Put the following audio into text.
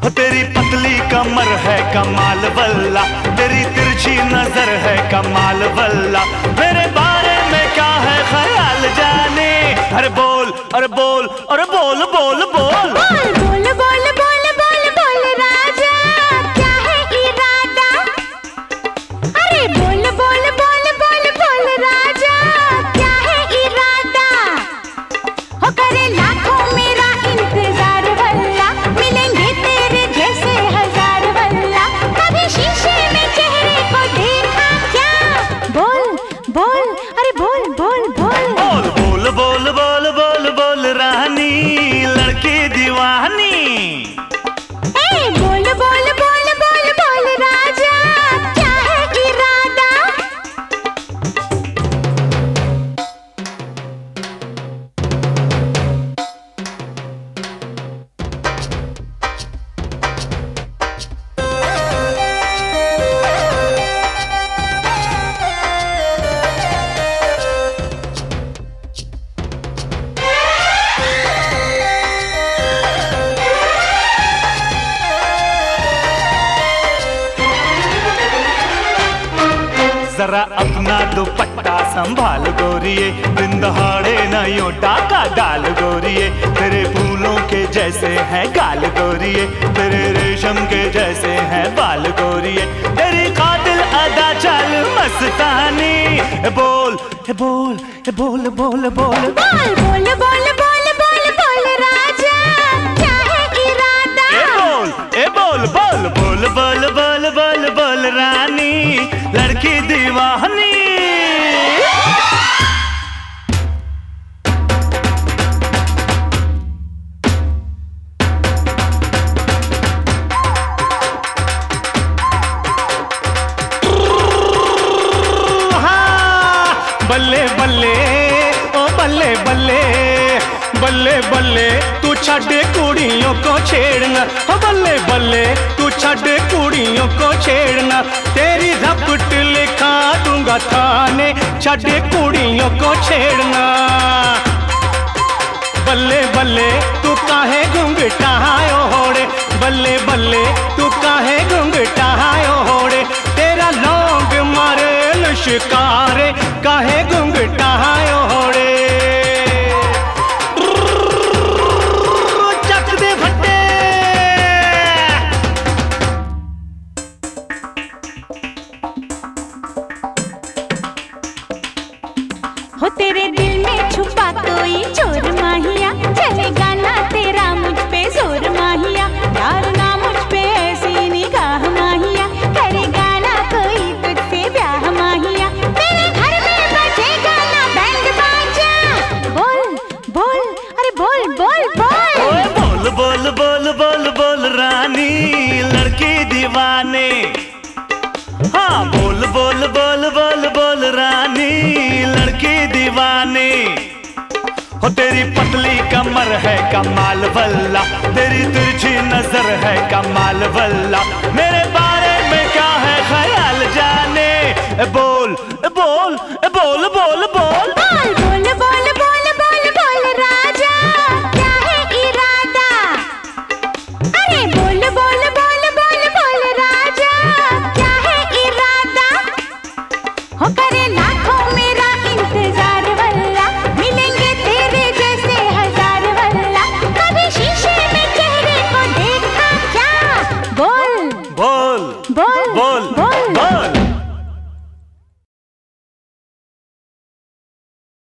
हो तेरी पतली कमर है कमाल वल्ला, तेरी तिरछी नजर है कमाल वल्ला, मेरे बारे में क्या है ख्याल जाने। अरे बोल अरे बोल अरे बोल बोल बोल बोल बोल बोल बोल बोल बोल राजा, क्या है इरादा। अरे बोल बोल बोल बोल बोल राजा, क्या है इरादा। हो करे लाखों मेरा इंतजार वल्ला, मिलेंगे तेरे जैसे हजार वल्ला, कभी शीशे में चेहरे को देखा क्या। बोल बोल अरे बोल बोल बोल बोल बोल बोल बोल बोल बोल रानी लड़की दीवानी। ए बोल बोल बोल बोल बोल राजा, क्या है इरादा। जरा अपना दुपट्टा संभाल गोरिये, दिन दहाड़े न यूं डाका डाल गोरिये, तेरे फूलों के जैसे हैं गाल गोरिये, तेरे रेशम के जैसे हैं बाल गोरिये, तेरी कातिल अदा चाल मस्तानी। बोल बोल बोल बोल बोल बोल बोल बोल बोल बोल बोल राजा, क्या है इरादा। ए बोल बोल बोल बोल बोल बोल बोल रानी लड़की दीवानी। बल्ले बल्ले ओ बल्ले बल्ले बल्ले बल्ले तू छड़े कुड़ियों को छेड़ना, ओ बल्ले बल्ले तू छड़े कुड़ियों को छेड़ना, तेरी रपट लिखा दूंगा थाने, छड़े कुड़ियों को छेड़ना। बल्ले बल्ले तू काहे घुंघटा ओढ़े, बल्ले बल्ले तू काहे घुंघटा ओढ़े, तेरा लौंग मारे शिकारे काहे घुंघटा ओढ़े। चक दे फट्टे हो तेरे दिल में छुपा कोई चोर माहिया, चलेगा ना तेरा मुझ पे जोर माहिया, यार ना मुझ पे ऐसी निगाह माहिया, करेगा ना कोई तुझसे ब्याह माहिया, तेरे घर में बजेगा ना बैंड बाजा। बोल बोल अरे बोल बोल बोल ओए बोल बोल बोल बोल बोल रानी लड़की दीवाने। हाँ बोल बोल बोल बोल बोल रानी लड़की दीवानी। हो तेरी पतली कमर है कमाल वल्ला, तेरी तिरछी नजर है कमाल वल्ला, मेरे बारे में क्या है ख्याल जाने। बोल बोल बोल बोल बोल